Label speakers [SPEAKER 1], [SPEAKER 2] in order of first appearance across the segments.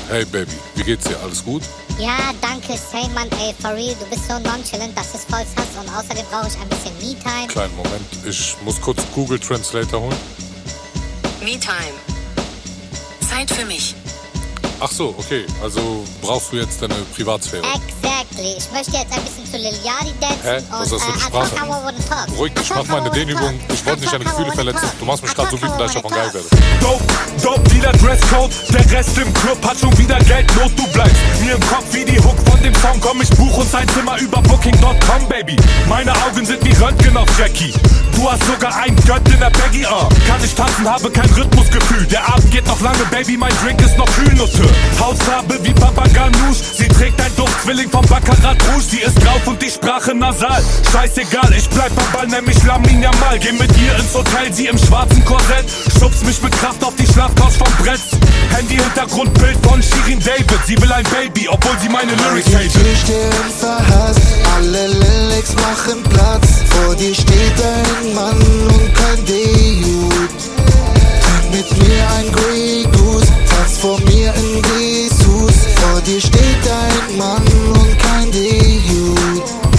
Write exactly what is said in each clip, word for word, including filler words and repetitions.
[SPEAKER 1] Hey Baby, wie geht's dir? Alles gut?
[SPEAKER 2] Ja, danke, same Mann, ey, for real, du bist so nonchalant, das ist voll sass und außerdem brauche ich ein bisschen Me-Time.
[SPEAKER 1] Kleinen Moment, ich muss kurz Google Translator holen.
[SPEAKER 3] Me-Time. Zeit für mich.
[SPEAKER 1] Ach so, okay, also brauchst du jetzt deine Privatsphäre.
[SPEAKER 2] Exactly, ich möchte jetzt ein bisschen zu Lil Yachty dancen.
[SPEAKER 1] Hä?
[SPEAKER 2] Und
[SPEAKER 1] Was ist das für eine
[SPEAKER 2] äh, I
[SPEAKER 1] Sprache?
[SPEAKER 2] thought I wouldn't talk.
[SPEAKER 1] Beruhig dich,
[SPEAKER 2] I
[SPEAKER 1] mach
[SPEAKER 2] thought
[SPEAKER 1] mal
[SPEAKER 2] I
[SPEAKER 1] eine
[SPEAKER 2] wouldn't
[SPEAKER 1] Dehnübung.
[SPEAKER 2] talk.
[SPEAKER 1] Ich wollte nicht
[SPEAKER 2] I
[SPEAKER 1] deine
[SPEAKER 2] thought I
[SPEAKER 1] Gefühle
[SPEAKER 2] wouldn't
[SPEAKER 1] verletzen.
[SPEAKER 2] talk.
[SPEAKER 1] Du machst mich
[SPEAKER 2] I
[SPEAKER 1] gerade so
[SPEAKER 2] thought I
[SPEAKER 1] wütend, dass ich
[SPEAKER 2] wouldn't
[SPEAKER 1] davon geil
[SPEAKER 2] talk.
[SPEAKER 1] werde.
[SPEAKER 4] Dope, dope, wieder Dresscode. Der Rest im Club hat schon wieder Geldnot. Du bleibst mir im Kopf wie die Hook von dem Song. Komm, ich buch uns ein Zimmer über Booking Punkt com, Baby. Meine Augen sind wie Röntgen auf Jackie. Du hast sogar ein Gött in der Baggy, uh. Kann ich tanzen, habe kein Rhythmusgefühl. Der Abend geht noch lange, Baby, mein Drink ist noch Kühlnutte. Hautfarbe wie Papa Ganoush. Sie trägt ein Duft-Zwilling vom Baccarat Rouge. Sie ist drauf und die Sprache nasal. Scheißegal, ich bleib am Ball, nenn mich Lamin Yamal. Geh mit ihr ins Hotel, sie im schwarzen Korsett. Schubst mich mit Kraft auf die Schlafcouch vom Brett. Handy-Hintergrundbild von Shirin David. Sie will ein Baby, obwohl sie meine Lyrics hatet.
[SPEAKER 5] Ich dir verhasst, alle Lyrics machen Platz. Vor dir steht ein Mann und kein Dude. Trink mit mir ein Grey Goose, tanz vor mir in Jesus. Vor dir steht ein Mann und kein Dude.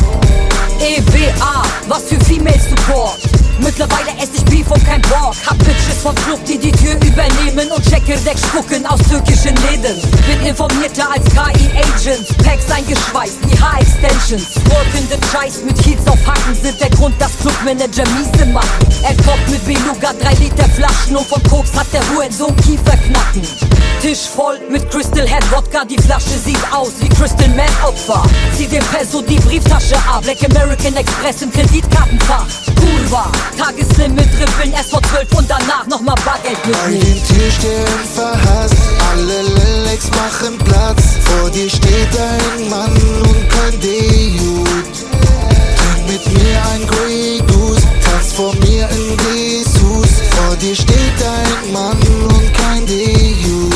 [SPEAKER 6] E W A, was für Female Support. Mittlerweile esse ich Beef und kein Pork. Hab Bitches vom Club, die die Tür übernehmen und Checkerdecks spucken aus türkischen Läden. Bin informierter als K I-Agents, Packs eingeschweißt wie Haar-Extensions. Workende Scheiß mit Heats auf Hacken sind der Grund, dass Clubmanager miese machen. Er kommt mit Beluga, drei Liter Flaschen und von Koks hat der Hurensohn Kieferknacken. Tisch voll mit Crystal Head Wodka, die Flasche sieht aus wie Crystal Man Opfer. Zieh dem Peso die Brieftasche ab, Black American Express im Kreditkartenfach. Kurva, Tageslimit dribbeln erst vor zwölf und danach nochmal Bargeld
[SPEAKER 5] Bei
[SPEAKER 6] mitnehmen.
[SPEAKER 5] den Türstern verhasst, alle Lyrics machen Platz. Vor dir steht ein Mann und kein Dude. Trink mit mir ein Grey Goose, tanz vor mir in Jesus. Vor dir steht ein Mann und kein Dude.